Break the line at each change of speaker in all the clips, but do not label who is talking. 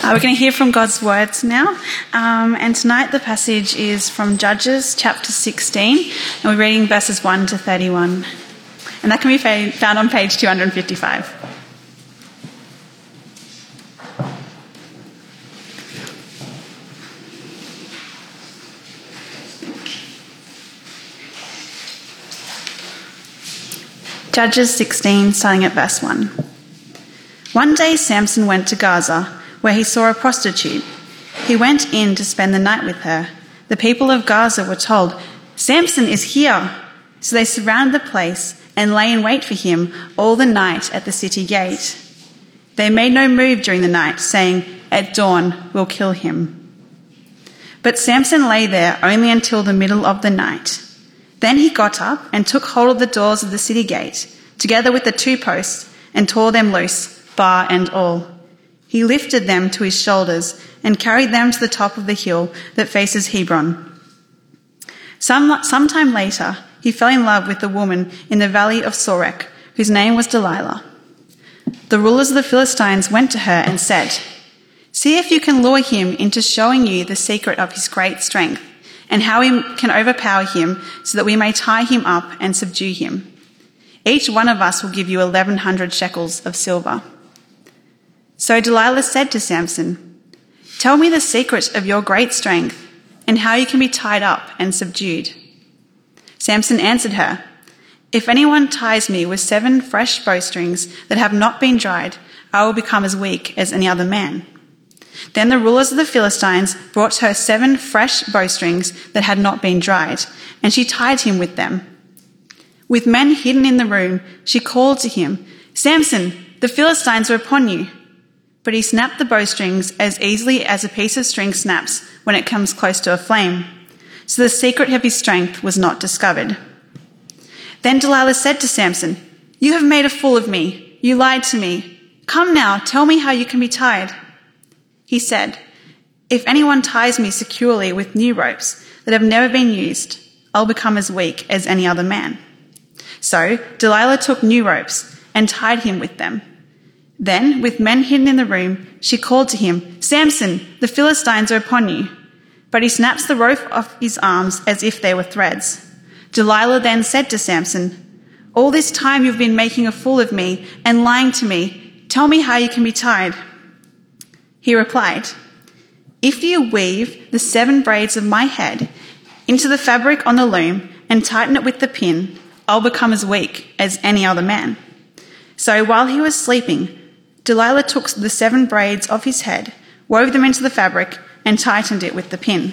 We're going to hear from God's words now. And tonight the passage is from Judges chapter 16. And we're reading verses 1 to 31. And that can be found on page 255. Judges 16, starting at verse 1. One day Samson went to Gaza, where he saw a prostitute. He went in to spend the night with her. The people of Gaza were told, "Samson is here." So they surrounded the place and lay in wait for him all the night at the city gate. They made no move during the night, saying, "At dawn we'll kill him." But Samson lay there only until the middle of the night. Then he got up and took hold of the doors of the city gate, together with the 2 posts, and tore them loose, bar and all. He lifted them to his shoulders and carried them to the top of the hill that faces Hebron. Some time later, he fell in love with a woman in the valley of Sorek, whose name was Delilah. The rulers of the Philistines went to her and said, "See if you can lure him into showing you the secret of his great strength, and how we can overpower him so that we may tie him up and subdue him. Each one of us will give you 1,100 shekels of silver." So Delilah said to Samson, "Tell me the secret of your great strength and how you can be tied up and subdued." Samson answered her, "If anyone ties me with 7 fresh bowstrings that have not been dried, I will become as weak as any other man." Then the rulers of the Philistines brought her 7 fresh bowstrings that had not been dried, and she tied him with them. With men hidden in the room, she called to him, "Samson, the Philistines are upon you." But he snapped the bowstrings as easily as a piece of string snaps when it comes close to a flame. So the secret of his strength was not discovered. Then Delilah said to Samson, "You have made a fool of me. You lied to me. Come now, tell me how you can be tied." He said, "If anyone ties me securely with new ropes that have never been used, I'll become as weak as any other man." So Delilah took new ropes and tied him with them. Then, with men hidden in the room, she called to him, "Samson, the Philistines are upon you." But he snaps the rope off his arms as if they were threads. Delilah then said to Samson, "All this time you've been making a fool of me and lying to me. Tell me how you can be tied." He replied, "If you weave the 7 braids of my head into the fabric on the loom and tighten it with the pin, I'll become as weak as any other man." So while he was sleeping, Delilah took the 7 braids of his head, wove them into the fabric, and tightened it with the pin.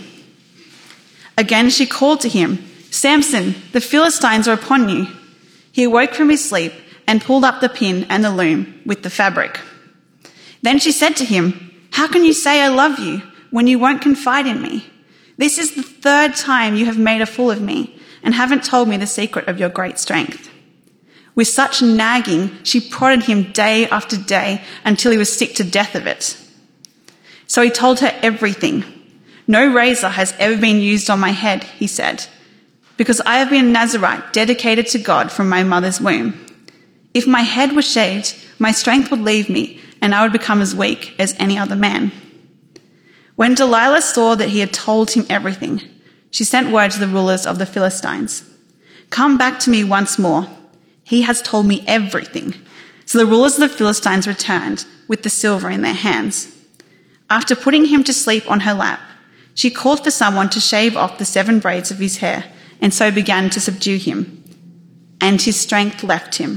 Again she called to him, "Samson, the Philistines are upon you." He awoke from his sleep and pulled up the pin and the loom with the fabric. Then she said to him, "How can you say I love you when you won't confide in me? This is the 3rd time you have made a fool of me and haven't told me the secret of your great strength." With such nagging, she prodded him day after day until he was sick to death of it. So he told her everything. "No razor has ever been used on my head," he said, "because I have been a Nazirite dedicated to God from my mother's womb. If my head was shaved, my strength would leave me and I would become as weak as any other man." When Delilah saw that he had told him everything, she sent word to the rulers of the Philistines, "Come back to me once more. He has told me everything." So the rulers of the Philistines returned with the silver in their hands. After putting him to sleep on her lap, she called for someone to shave off the 7 braids of his hair and so began to subdue him. And his strength left him.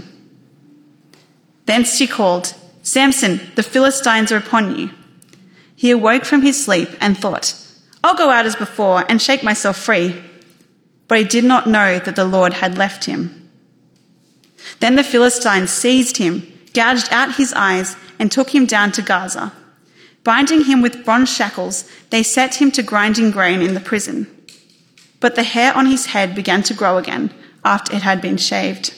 Then she called, "Samson, the Philistines are upon you." He awoke from his sleep and thought, "I'll go out as before and shake myself free." But he did not know that the Lord had left him. Then the Philistines seized him, gouged out his eyes, and took him down to Gaza. Binding him with bronze shackles, they set him to grinding grain in the prison. But the hair on his head began to grow again after it had been shaved.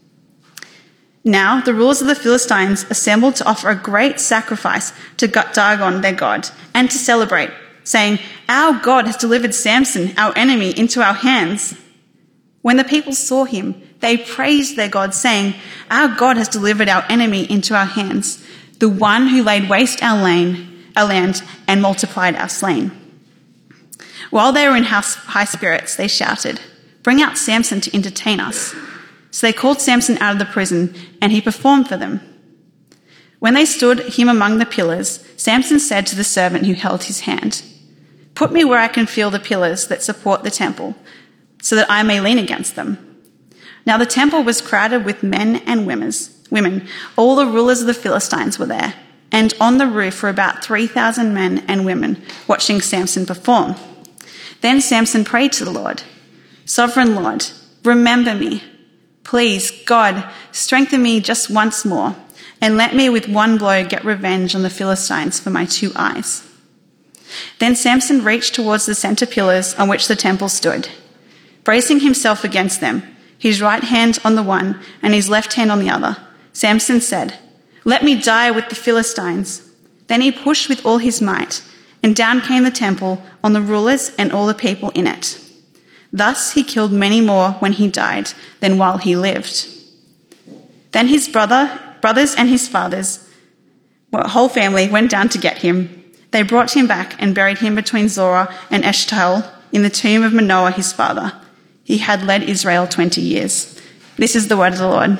Now the rulers of the Philistines assembled to offer a great sacrifice to Dagon their god and to celebrate, saying, "Our God has delivered Samson, our enemy, into our hands." When the people saw him, they praised their God, saying, "Our God has delivered our enemy into our hands, the one who laid waste our land our land and multiplied our slain." While they were in high spirits, they shouted, "Bring out Samson to entertain us." So they called Samson out of the prison, and he performed for them. When they stood him among the pillars, Samson said to the servant who held his hand, "Put me where I can feel the pillars that support the temple, so that I may lean against them." Now the temple was crowded with men and women. All the rulers of the Philistines were there, and on the roof were about 3,000 men and women watching Samson perform. Then Samson prayed to the Lord, "Sovereign Lord, remember me. Please, God, strengthen me just once more, and let me with one blow get revenge on the Philistines for my 2 eyes." Then Samson reached towards the center pillars on which the temple stood. Bracing himself against them, his right hand on the one and his left hand on the other, Samson said, "Let me die with the Philistines." Then he pushed with all his might, and down came the temple on the rulers and all the people in it. Thus he killed many more when he died than while he lived. Then his brothers and his father's whole family went down to get him. They brought him back and buried him between Zorah and Eshtaol in the tomb of Manoah his father. He had led Israel 20 years. This is the word of the Lord.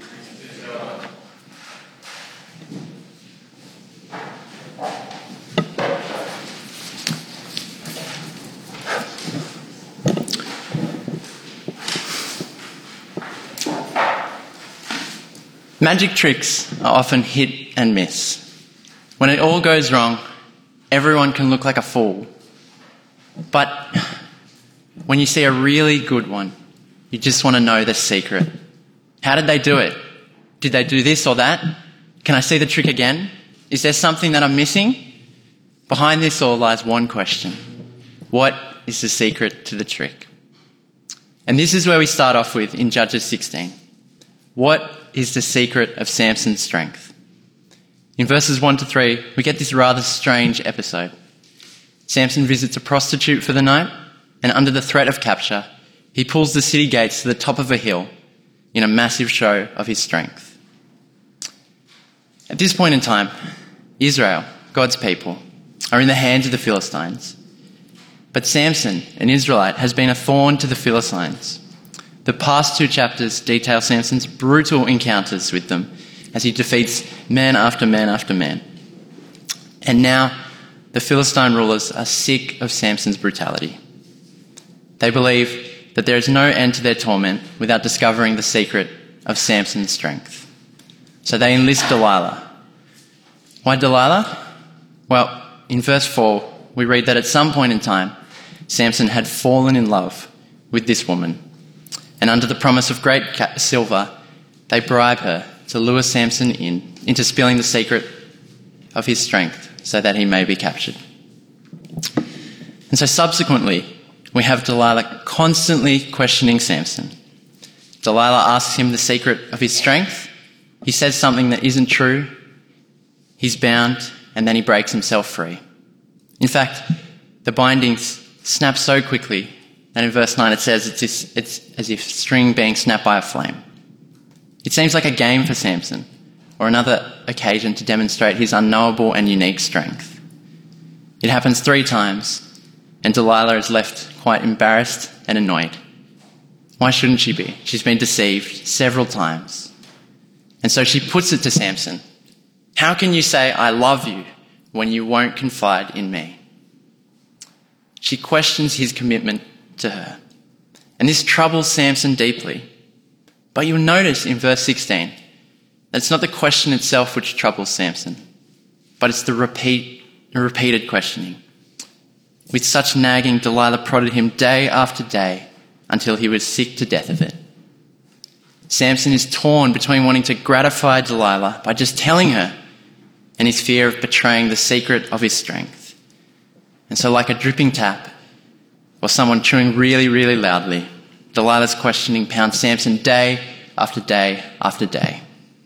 Magic tricks are often hit and miss. When it all goes wrong, everyone can look like a fool. But when you see a really good one, you just want to know the secret. How did they do it? Did they do this or that? Can I see the trick again? Is there something that I'm missing? Behind this all lies one question. What is the secret to the trick? And this is where we start off with in Judges 16. What is the secret of Samson's strength? In verses 1 to 3, we get this rather strange episode. Samson visits a prostitute for the night, and under the threat of capture, he pulls the city gates to the top of a hill in a massive show of his strength. At this point in time, Israel, God's people, are in the hands of the Philistines. But Samson, an Israelite, has been a thorn to the Philistines. The past 2 chapters detail Samson's brutal encounters with them as he defeats man after man after man. And now the Philistine rulers are sick of Samson's brutality. They believe that there is no end to their torment without discovering the secret of Samson's strength. So they enlist Delilah. Why Delilah? Well, in verse 4, we read that at some point in time, Samson had fallen in love with this woman. And under the promise of great silver, they bribe her to lure Samson into spilling the secret of his strength so that he may be captured. And so subsequently, we have Delilah constantly questioning Samson. Delilah asks him the secret of his strength. He says something that isn't true. He's bound, and then he breaks himself free. In fact, the bindings snap so quickly that in verse 9 it says it's as if string being snapped by a flame. It seems like a game for Samson, or another occasion to demonstrate his unknowable and unique strength. It happens 3 times, and Delilah is left quite embarrassed and annoyed. Why shouldn't she be? She's been deceived several times. And so she puts it to Samson. How can you say, "I love you," when you won't confide in me? She questions his commitment to her. And this troubles Samson deeply. But you'll notice in verse 16 that it's not the question itself which troubles Samson, but it's the repeated questioning. With such nagging, Delilah prodded him day after day until he was sick to death of it. Samson is torn between wanting to gratify Delilah by just telling her and his fear of betraying the secret of his strength. And so like a dripping tap or someone chewing really, really loudly, Delilah's questioning pounds Samson day after day after day.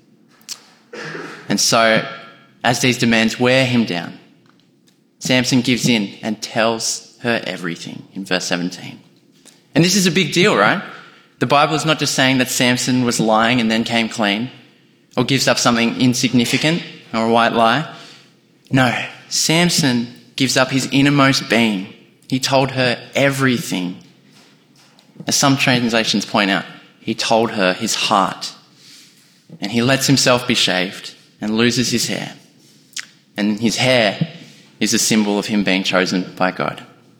And so, as these demands wear him down, Samson gives in and tells her everything in verse 17. And this is a big deal, right? The Bible is not just saying that Samson was lying and then came clean, or gives up something insignificant or a white lie. No, Samson gives up his innermost being. He told her everything. As some translations point out, he told her his heart. And he lets himself be shaved and loses his hair. And his hair is a symbol of him being chosen by God.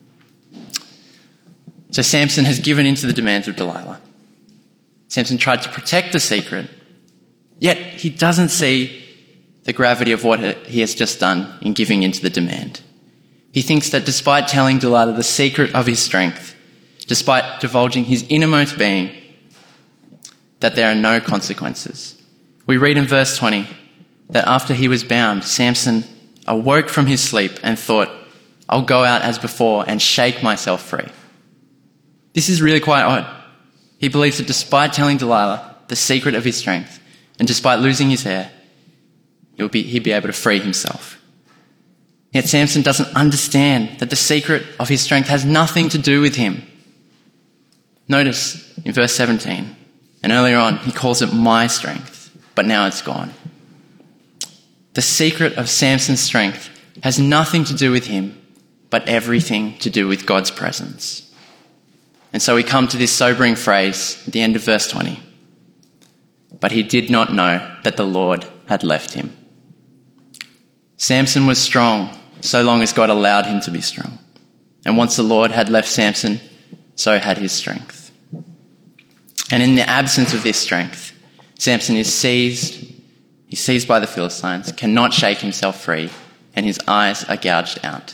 So Samson has given in to the demands of Delilah. Samson tried to protect the secret, yet he doesn't see the gravity of what he has just done in giving in to the demand. He thinks that despite telling Delilah the secret of his strength, despite divulging his innermost being, that there are no consequences. We read in verse 20 that after he was bound, Samson awoke from his sleep and thought, I'll go out as before and shake myself free. This is really quite odd. He believes that despite telling Delilah the secret of his strength, and despite losing his hair, he'd be able to free himself. Yet Samson doesn't understand that the secret of his strength has nothing to do with him. Notice in verse 17, and earlier on, he calls it my strength, but now it's gone. The secret of Samson's strength has nothing to do with him, but everything to do with God's presence. And so we come to this sobering phrase at the end of verse 20. But he did not know that the Lord had left him. Samson was strong so long as God allowed him to be strong. And once the Lord had left Samson, so had his strength. And in the absence of this strength, Samson is seized. He's seized by the Philistines, cannot shake himself free, and his eyes are gouged out.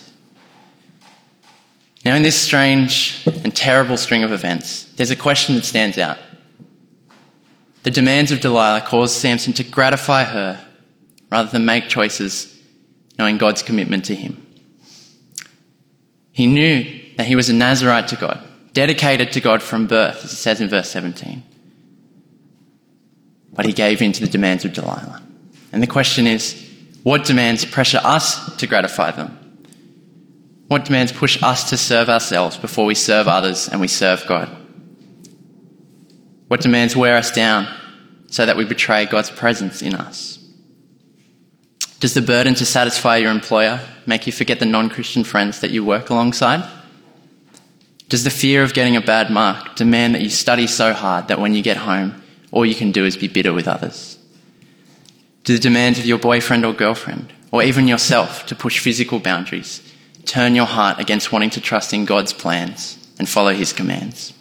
Now, in this strange and terrible string of events, there's a question that stands out. The demands of Delilah caused Samson to gratify her rather than make choices knowing God's commitment to him. He knew that he was a Nazirite to God, dedicated to God from birth, as it says in verse 17. But he gave in to the demands of Delilah. And the question is, what demands pressure us to gratify them? What demands push us to serve ourselves before we serve others and we serve God? What demands wear us down so that we betray God's presence in us? Does the burden to satisfy your employer make you forget the non-Christian friends that you work alongside? Does the fear of getting a bad mark demand that you study so hard that when you get home, all you can do is be bitter with others? Do the demands of your boyfriend or girlfriend, or even yourself to push physical boundaries, turn your heart against wanting to trust in God's plans and follow his commands?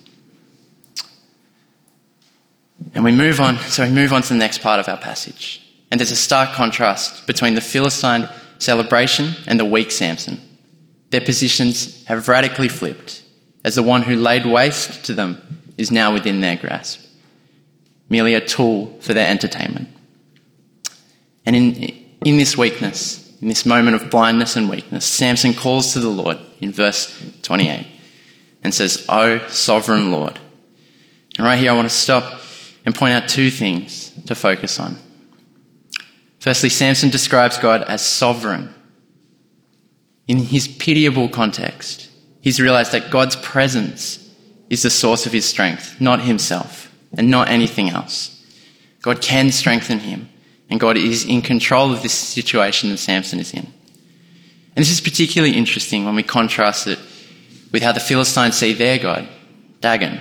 And we move on to the next part of our passage. And there's a stark contrast between the Philistine celebration and the weak Samson. Their positions have radically flipped, as the one who laid waste to them is now within their grasp, merely a tool for their entertainment. And in this weakness, in this moment of blindness and weakness, Samson calls to the Lord in verse 28 and says, "O sovereign Lord." And right here I want to stop and point out two things to focus on. Firstly, Samson describes God as sovereign. In his pitiable context, he's realized that God's presence is the source of his strength, not himself and not anything else. God can strengthen him, and God is in control of this situation that Samson is in. And this is particularly interesting when we contrast it with how the Philistines see their God, Dagon.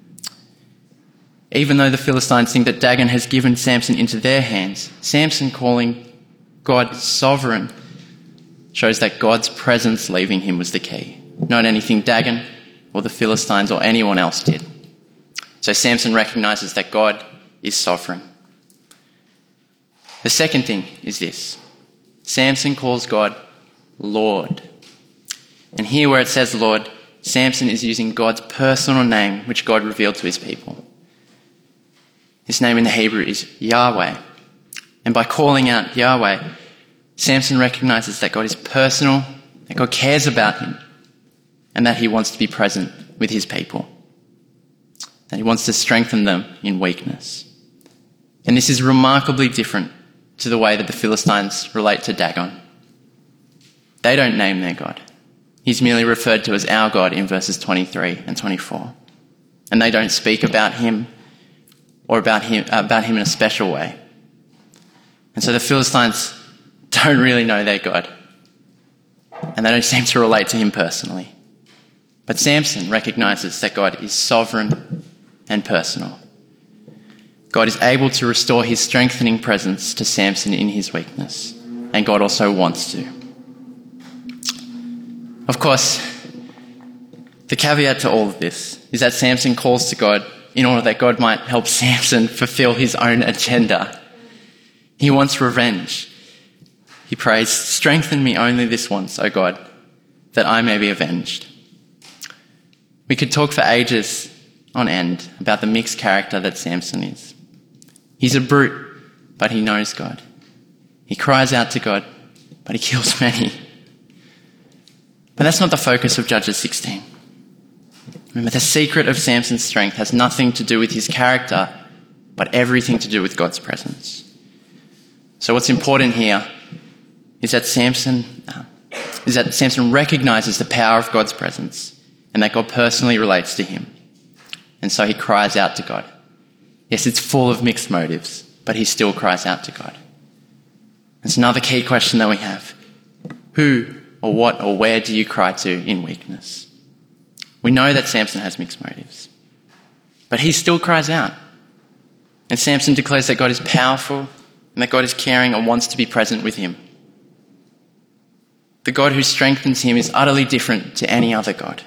Even though the Philistines think that Dagon has given Samson into their hands, Samson calling God sovereign shows that God's presence leaving him was the key, not anything Dagon or the Philistines or anyone else did. So Samson recognizes that God is sovereign. The second thing is this. Samson calls God Lord. And here where it says Lord, Samson is using God's personal name, which God revealed to his people. His name in the Hebrew is Yahweh. And by calling out Yahweh, Samson recognizes that God is personal, that God cares about him, and that he wants to be present with his people, that he wants to strengthen them in weakness. And this is remarkably different to the way that the Philistines relate to Dagon. They don't name their God. He's merely referred to as our God in verses 23 and 24. And they don't speak about him or about him in a special way. And so the Philistines don't really know their God. and they don't seem to relate to him personally. But Samson recognises that God is sovereign and personal. God is able to restore his strengthening presence to Samson in his weakness, and God also wants to. Of course, the caveat to all of this is that Samson calls to God in order that God might help Samson fulfill his own agenda. He wants revenge. He prays, "Strengthen me only this once, O God, that I may be avenged." We could talk for ages on end about the mixed character that Samson is. He's a brute, but he knows God. He cries out to God, but he kills many. But that's not the focus of Judges 16. Remember, the secret of Samson's strength has nothing to do with his character, but everything to do with God's presence. So what's important here is that Samson recognises the power of God's presence and that God personally relates to him. And so he cries out to God. Yes, it's full of mixed motives, but he still cries out to God. It's another key question that we have. Who or what or where do you cry to in weakness? We know that Samson has mixed motives, but he still cries out. And Samson declares that God is powerful and that God is caring and wants to be present with him. The God who strengthens him is utterly different to any other God.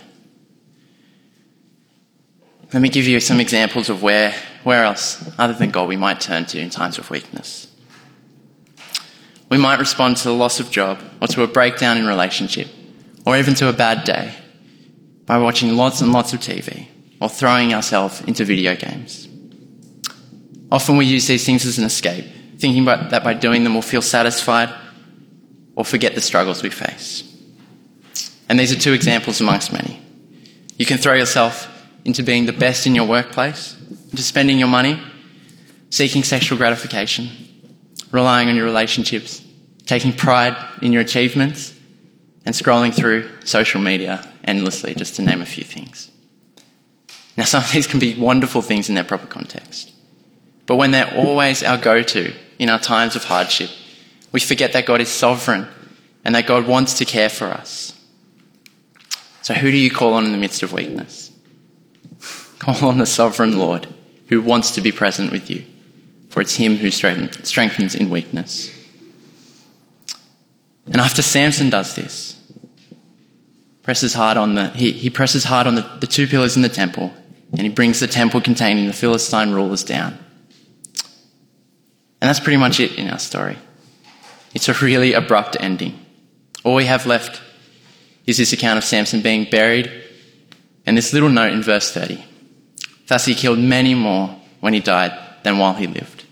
Let me give you some examples of where else, other than God, we might turn to in times of weakness. We might respond to the loss of job or to a breakdown in relationship or even to a bad day by watching lots and lots of TV or throwing ourselves into video games. Often we use these things as an escape, thinking that by doing them we'll feel satisfied or forget the struggles we face. And these are two examples amongst many. You can throw yourself into being the best in your workplace, into spending your money, seeking sexual gratification, relying on your relationships, taking pride in your achievements, and scrolling through social media endlessly, just to name a few things. Now, some of these can be wonderful things in their proper context, but when they're always our go-to in our times of hardship, we forget that God is sovereign and that God wants to care for us. So who do you call on in the midst of weakness? Call on the sovereign Lord who wants to be present with you, for it's him who strengthens in weakness. And after Samson does this, he presses hard on the two pillars in the temple, and he brings the temple containing the Philistine rulers down. And that's pretty much it in our story. It's a really abrupt ending. All we have left is this account of Samson being buried and this little note in verse 30. Thus he killed many more when he died than while he lived.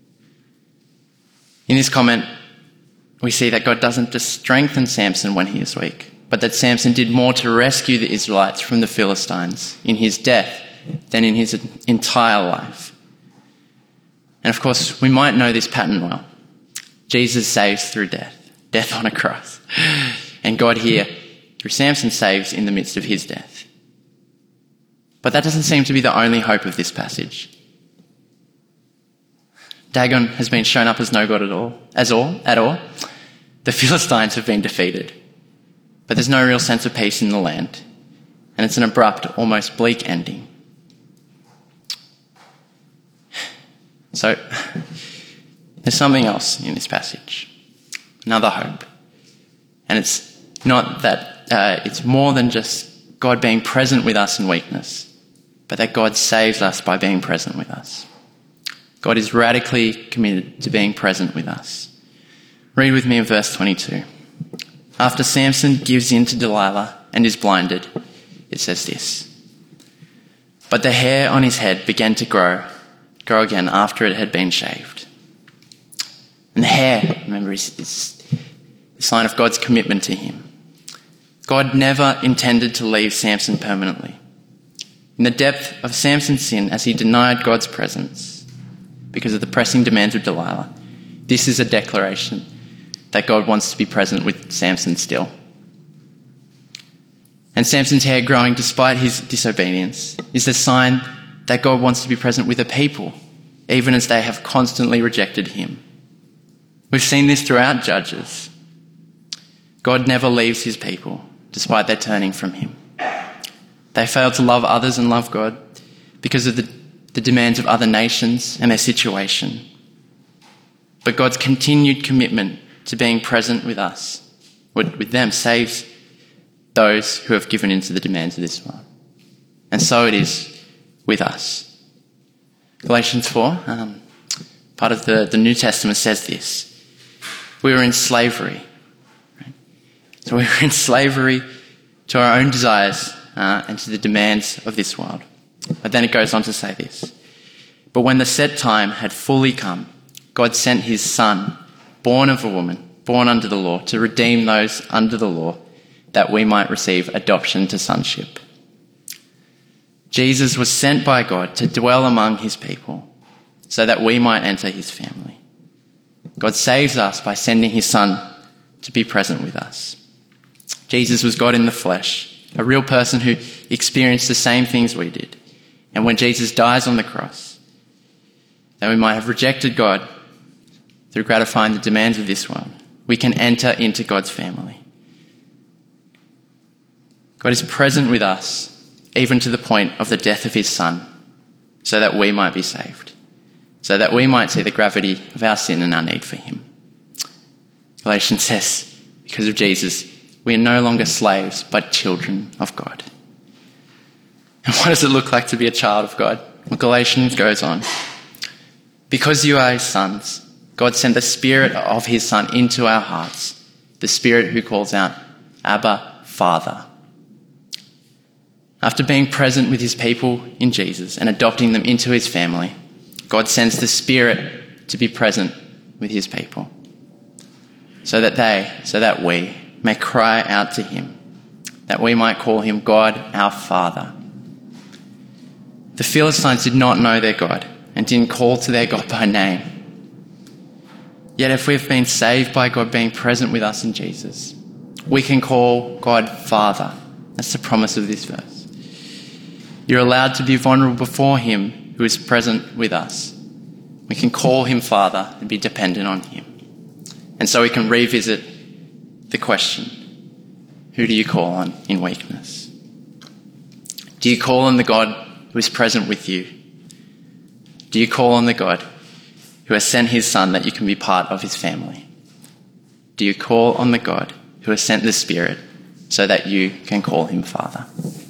In this comment, we see that God doesn't just strengthen Samson when he is weak, but that Samson did more to rescue the Israelites from the Philistines in his death than in his entire life. And of course, we might know this pattern well. Jesus saves through death on a cross. And God here, through Samson, saves in the midst of his death. But that doesn't seem to be the only hope of this passage. Dagon has been shown up as no god at all. The Philistines have been defeated. But there's no real sense of peace in the land. And it's an abrupt, almost bleak ending. So, there's something else in this passage. Another hope. And it's not that, it's more than just God being present with us in weakness, but that God saves us by being present with us. God is radically committed to being present with us. Read with me in verse 22. After Samson gives in to Delilah and is blinded, it says this: "But the hair on his head began to grow again after it had been shaved." And the hair, remember, is a sign of God's commitment to him. God never intended to leave Samson permanently. In the depth of Samson's sin, as he denied God's presence because of the pressing demands of Delilah, this is a declaration that God wants to be present with Samson still. And Samson's hair growing despite his disobedience is a sign that God wants to be present with a people, even as they have constantly rejected him. We've seen this throughout Judges. God never leaves his people, despite their turning from him. They fail to love others and love God because of the demands of other nations and their situation. But God's continued commitment to being present with us, with them, saves those who have given in to the demands of this world. And so it is with us. Galatians 4, part of the New Testament, says this. We were in slavery. Right? So we were in slavery to our own desires and to the demands of this world. But then it goes on to say this. But when the set time had fully come, God sent his Son, born of a woman, born under the law, to redeem those under the law, that we might receive adoption to sonship. Jesus was sent by God to dwell among his people so that we might enter his family. God saves us by sending his Son to be present with us. Jesus was God in the flesh, a real person who experienced the same things we did. And when Jesus dies on the cross, that we might have rejected God through gratifying the demands of this world, we can enter into God's family. God is present with us, even to the point of the death of his Son, so that we might be saved, so that we might see the gravity of our sin and our need for him. Galatians says, because of Jesus, we are no longer slaves, but children of God. And what does it look like to be a child of God? Well, Galatians goes on. Because you are his sons, God sent the Spirit of his Son into our hearts, the Spirit who calls out, Abba, Father. After being present with his people in Jesus and adopting them into his family, God sends the Spirit to be present with his people so that we may cry out to him, that we might call him God, our Father. The Philistines did not know their God and didn't call to their God by name. Yet if we've been saved by God being present with us in Jesus, we can call God Father. That's the promise of this verse. You're allowed to be vulnerable before him who is present with us. We can call him Father and be dependent on him. And so we can revisit the question, who do you call on in weakness? Do you call on the God who is present with you? Do you call on the God who has sent his Son that you can be part of his family? Do you call on the God who has sent the Spirit so that you can call him Father?